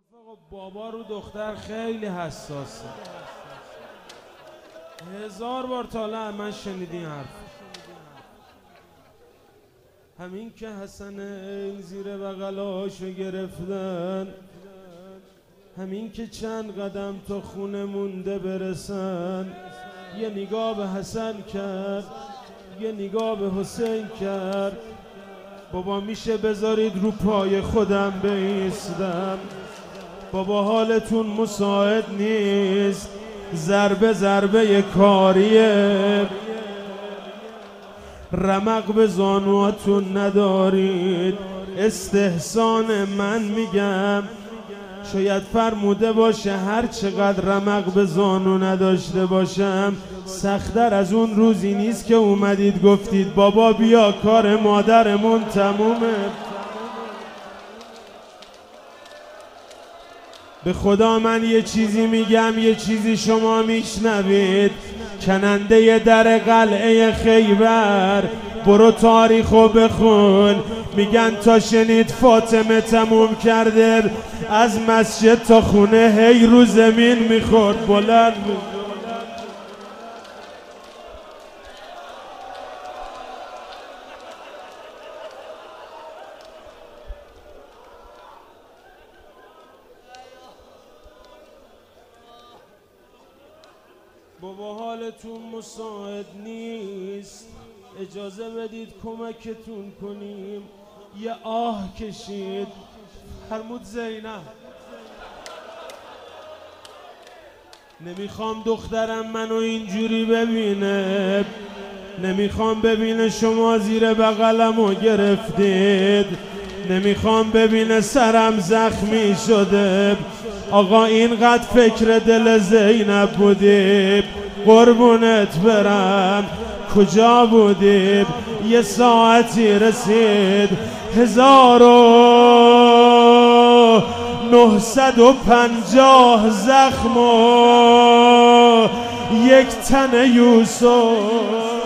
رفقا بابا رو دختر خیلی حساسه. 1000 بار تا الان من شنیدین حرف. همین که حسن این زیر بغلاشو گرفتن، همین که چند قدم تا خونه مونده برسن، یه نگاه به حسن کرد، یه نگاه به حسین کرد. بابا میشه بذارید رو پای خودم بایستم؟ بابا حالتون مساعد نیست، ضربه ضربه کاریه، رمق به زانواتون ندارید. استحسان من میگم شاید فرموده باشه هر چقدر رمق به زانو نداشته باشم سخت‌تر از اون روزی نیست که اومدید گفتید بابا بیا کار مادرمون تمومه. به خدا من یه چیزی میگم یه چیزی شما میشنوید. کننده در قلعه خیبر برو تاریخو بخون، میگن تا شنید فاطمه تموم کرده از مسجد تا خونه هی رو زمین میخورد بلند بابا حالتون مساعد نیست، اجازه بدید کمکتون کنیم. یه آه کشید، فرمود زینب نمیخوام دخترم منو اینجوری ببینه، نمیخوام ببینه شما زیر بغلمو گرفتید، نمیخوام ببینه سرم زخمی شده. آقا اینقدر فکر دل زینب بودی، قربونت برم کجا بودی؟ یه ساعتی رسید 1950 زخم و یک تن یوسف